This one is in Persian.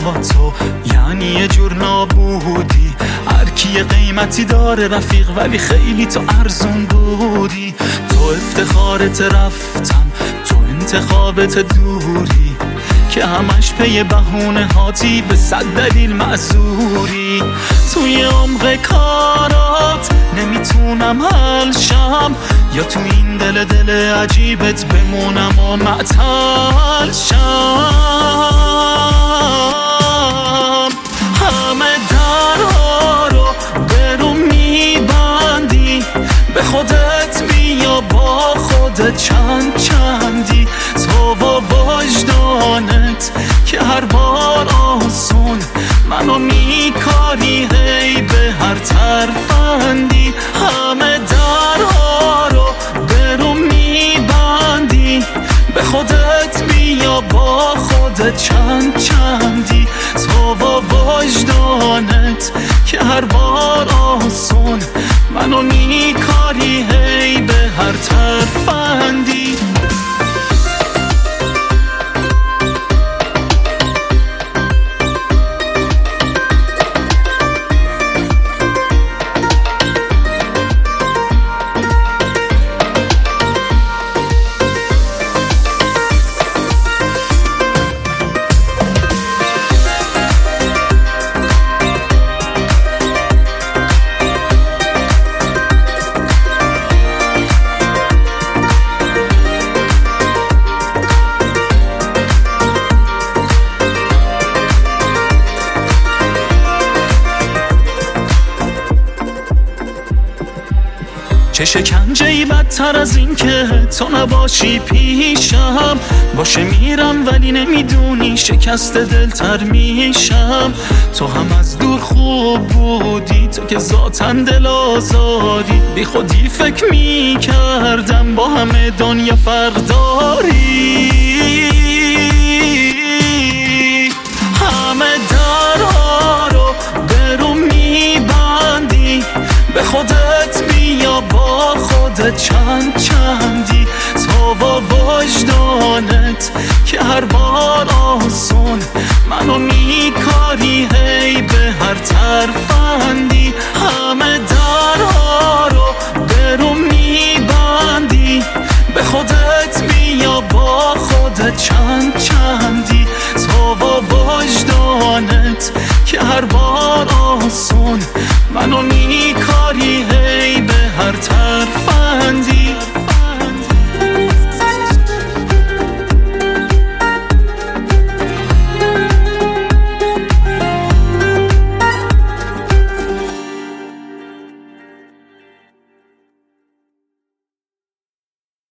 با تو یعنی یه جور نابودی. هر کی یه قیمتی داره رفیق، ولی خیلی تو ارزون بودی. تو افتخارت رفتن، تو انتخابت دوری، که همش پی بهونه هاتی، به 100 دلیل معذوری. توی عمق کارات نمیتونم حل شم، یا تو این دل عجیبت بمونم و معطل شم. همه درها رو برو میبندی، به خودت بیا با خودت چند چندی. تو با وجدانت که هر بار آسون منو میکاری، هی به هر طرفندی. همه درها رو برو میبندی، به خودت بیا با خودت چند چندی. تو با وجدانت که هر بار آسون منو میکاری، هی به هر طرفندی. چه شکنجه‌ای بدتر از این که تو نباشی پیشم. باشه میرم ولی نمیدونی شکست دلتر میشم. تو هم از دور خوب بودی، تو که ذاتاً دل آزاری. بی خودی فکر میکردم با همه دنیا فرق داری. همه درها رو برو میبندی، به خودت بیا با خودت چند چندی. تو با وجدانت که هر بار آسون منو میکاری، هی به هر طرفندی. همه درها رو برو میبندی، به خودت بیا با خودت چند چندی. تو با وجدانت که هر بار آسون منو میکاری، هی به هر طرفندی.